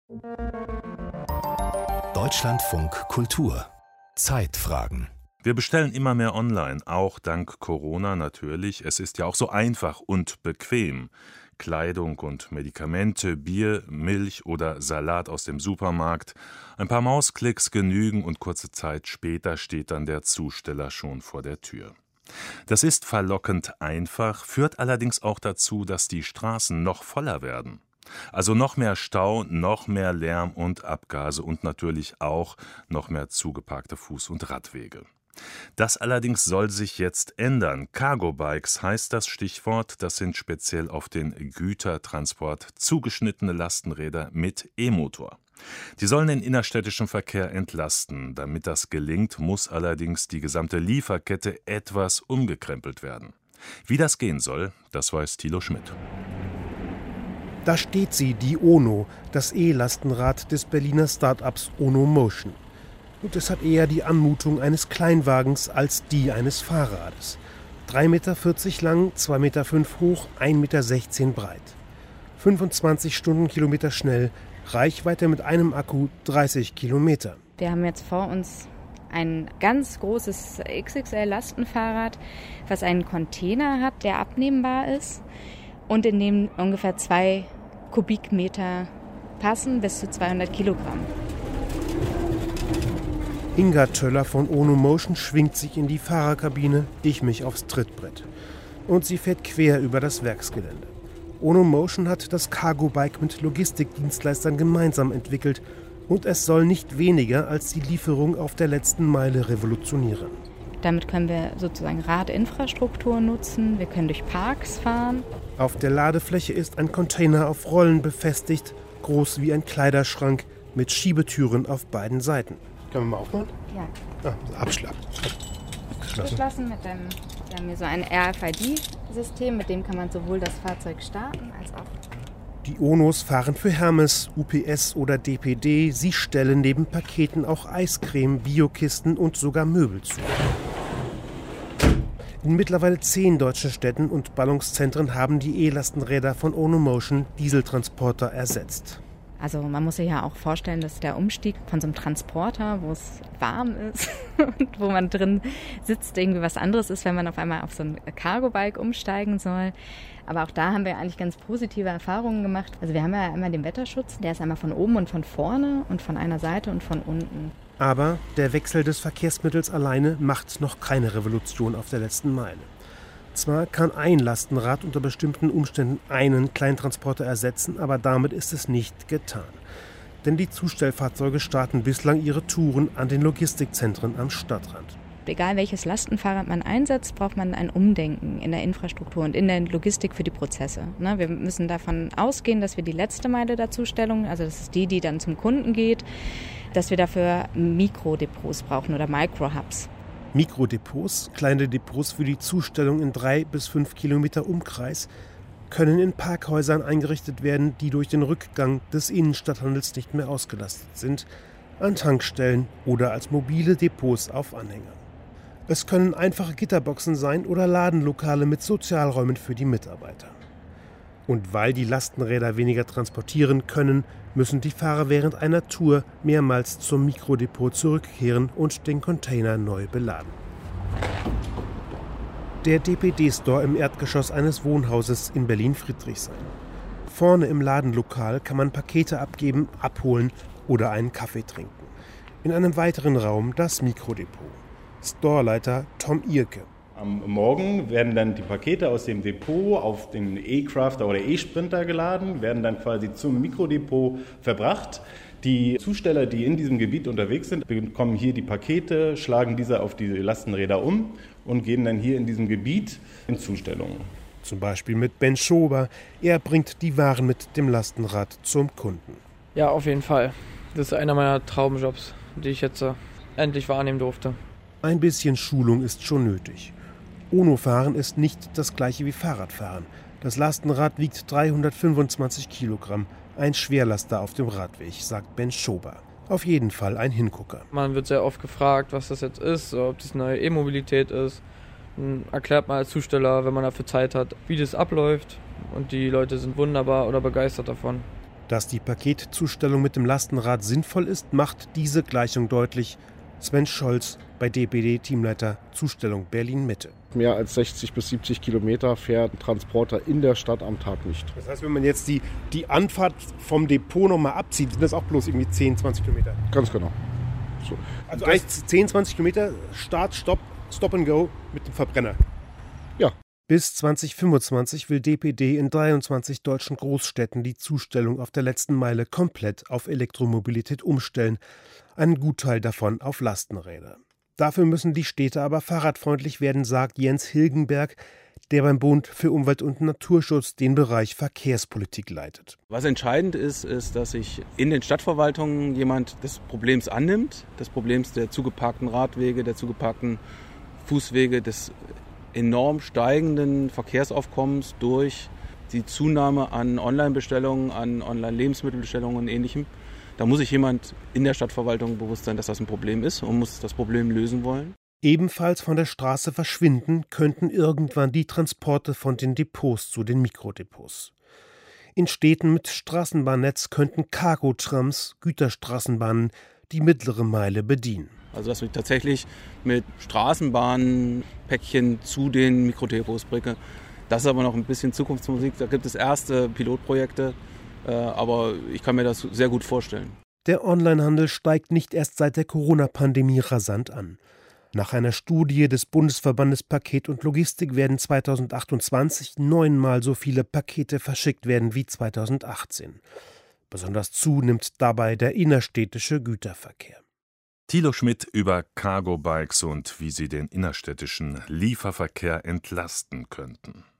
Deutschlandfunk Kultur. Zeitfragen. Wir bestellen immer mehr online, auch dank Corona natürlich. Es ist ja auch so einfach und bequem. Kleidung und Medikamente, Bier, Milch oder Salat aus dem Supermarkt. Ein paar Mausklicks genügen und kurze Zeit später steht dann der Zusteller schon vor der Tür. Das ist verlockend einfach, führt allerdings auch dazu, dass die Straßen noch voller werden. Also noch mehr Stau, noch mehr Lärm und Abgase und natürlich auch noch mehr zugeparkte Fuß- und Radwege. Das allerdings soll sich jetzt ändern. Cargo-Bikes heißt das Stichwort. Das sind speziell auf den Gütertransport zugeschnittene Lastenräder mit E-Motor. Die sollen den innerstädtischen Verkehr entlasten. Damit das gelingt, muss allerdings die gesamte Lieferkette etwas umgekrempelt werden. Wie das gehen soll, das weiß Thilo Schmidt. Da steht sie, die Ono, das E-Lastenrad des Berliner Start-ups Ono-Motion. Und es hat eher die Anmutung eines Kleinwagens als die eines Fahrrades. 3,40 Meter lang, 2,5 Meter hoch, 1,16 Meter breit. 25 Stundenkilometer schnell, Reichweite mit einem Akku 30 Kilometer. Wir haben jetzt vor uns ein ganz großes XXL-Lastenfahrrad, was einen Container hat, der abnehmbar ist und in dem ungefähr 2 Kubikmeter passen, bis zu 200 Kilogramm. Inga Töller von Ono Motion schwingt sich in die Fahrerkabine, ich mich aufs Trittbrett. Und sie fährt quer über das Werksgelände. Ono Motion hat das Cargo-Bike mit Logistikdienstleistern gemeinsam entwickelt und es soll nicht weniger als die Lieferung auf der letzten Meile revolutionieren. Damit können wir sozusagen Radinfrastruktur nutzen, wir können durch Parks fahren. Auf der Ladefläche ist ein Container auf Rollen befestigt, groß wie ein Kleiderschrank, mit Schiebetüren auf beiden Seiten. Können wir mal aufmachen? Ja. Abschlagen. Geschlossen mit dem, wir haben hier so ein RFID-System, mit dem kann man sowohl das Fahrzeug starten als auch. Die Onos fahren für Hermes, UPS oder DPD. Sie stellen neben Paketen auch Eiscreme, Biokisten und sogar Möbel zu. In mittlerweile 10 deutschen Städten und Ballungszentren haben die E-Lastenräder von Ono Motion Dieseltransporter ersetzt. Also man muss sich ja auch vorstellen, dass der Umstieg von so einem Transporter, wo es warm ist und wo man drin sitzt, irgendwie was anderes ist, wenn man auf einmal auf so ein Cargo-Bike umsteigen soll. Aber auch da haben wir eigentlich ganz positive Erfahrungen gemacht. Also wir haben ja einmal den Wetterschutz, der ist einmal von oben und von vorne und von einer Seite und von unten. Aber der Wechsel des Verkehrsmittels alleine macht noch keine Revolution auf der letzten Meile. Zwar kann ein Lastenrad unter bestimmten Umständen einen Kleintransporter ersetzen, aber damit ist es nicht getan. Denn die Zustellfahrzeuge starten bislang ihre Touren an den Logistikzentren am Stadtrand. Egal welches Lastenfahrrad man einsetzt, braucht man ein Umdenken in der Infrastruktur und in der Logistik für die Prozesse. Wir müssen davon ausgehen, dass wir die letzte Meile der Zustellung, also das ist die dann zum Kunden geht, dass wir dafür Mikrodepots brauchen oder Microhubs. Mikrodepots, kleine Depots für die Zustellung in 3 bis 5 Kilometer Umkreis, können in Parkhäusern eingerichtet werden, die durch den Rückgang des Innenstadthandels nicht mehr ausgelastet sind, an Tankstellen oder als mobile Depots auf Anhängern. Es können einfache Gitterboxen sein oder Ladenlokale mit Sozialräumen für die Mitarbeiter. Und weil die Lastenräder weniger transportieren können, müssen die Fahrer während einer Tour mehrmals zum Mikrodepot zurückkehren und den Container neu beladen. Der DPD-Store im Erdgeschoss eines Wohnhauses in Berlin-Friedrichshain. Vorne im Ladenlokal kann man Pakete abgeben, abholen oder einen Kaffee trinken. In einem weiteren Raum das Mikrodepot. Storeleiter Tom Irke. Am Morgen werden dann die Pakete aus dem Depot auf den E-Crafter oder E-Sprinter geladen, werden dann quasi zum Mikrodepot verbracht. Die Zusteller, die in diesem Gebiet unterwegs sind, bekommen hier die Pakete, schlagen diese auf die Lastenräder um und gehen dann hier in diesem Gebiet in Zustellungen. Zum Beispiel mit Ben Schober. Er bringt die Waren mit dem Lastenrad zum Kunden. Ja, auf jeden Fall. Das ist einer meiner Traumjobs, die ich jetzt endlich wahrnehmen durfte. Ein bisschen Schulung ist schon nötig. Ono-Fahren ist nicht das gleiche wie Fahrradfahren. Das Lastenrad wiegt 325 Kilogramm. Ein Schwerlaster auf dem Radweg, sagt Ben Schober. Auf jeden Fall ein Hingucker. Man wird sehr oft gefragt, was das jetzt ist, ob das neue E-Mobilität ist. Dann erklärt man als Zusteller, wenn man dafür Zeit hat, wie das abläuft. Und die Leute sind wunderbar oder begeistert davon. Dass die Paketzustellung mit dem Lastenrad sinnvoll ist, macht diese Gleichung deutlich. Sven Scholz bei DPD Teamleiter Zustellung Berlin-Mitte. Mehr als 60 bis 70 Kilometer fährt ein Transporter in der Stadt am Tag nicht. Das heißt, wenn man jetzt die Anfahrt vom Depot nochmal abzieht, sind das auch bloß irgendwie 10, 20 Kilometer? Ganz genau. So. Also eigentlich 10, 20 Kilometer Start, Stopp, Stop and Go mit dem Verbrenner? Ja. Bis 2025 will DPD in 23 deutschen Großstädten die Zustellung auf der letzten Meile komplett auf Elektromobilität umstellen. Einen Gutteil davon auf Lastenräder. Dafür müssen die Städte aber fahrradfreundlich werden, sagt Jens Hilgenberg, der beim Bund für Umwelt und Naturschutz den Bereich Verkehrspolitik leitet. Was entscheidend ist, dass sich in den Stadtverwaltungen jemand des Problems annimmt, des Problems der zugeparkten Radwege, der zugeparkten Fußwege, des enorm steigenden Verkehrsaufkommens durch die Zunahme an Online-Bestellungen, an Online-Lebensmittelbestellungen und Ähnlichem. Da muss sich jemand in der Stadtverwaltung bewusst sein, dass das ein Problem ist und muss das Problem lösen wollen. Ebenfalls von der Straße verschwinden könnten irgendwann die Transporte von den Depots zu den Mikrodepots. In Städten mit Straßenbahnnetz könnten Cargo-Trams, Güterstraßenbahnen, die mittlere Meile bedienen. Also dass ich tatsächlich mit Straßenbahnen Päckchen zu den Mikrodepots bringe. Das ist aber noch ein bisschen Zukunftsmusik. Da gibt es erste Pilotprojekte, aber ich kann mir das sehr gut vorstellen. Der Onlinehandel steigt nicht erst seit der Corona-Pandemie rasant an. Nach einer Studie des Bundesverbandes Paket und Logistik werden 2028 9-mal so viele Pakete verschickt werden wie 2018. Besonders zunimmt dabei der innerstädtische Güterverkehr. Thilo Schmidt über Cargo-Bikes und wie sie den innerstädtischen Lieferverkehr entlasten könnten.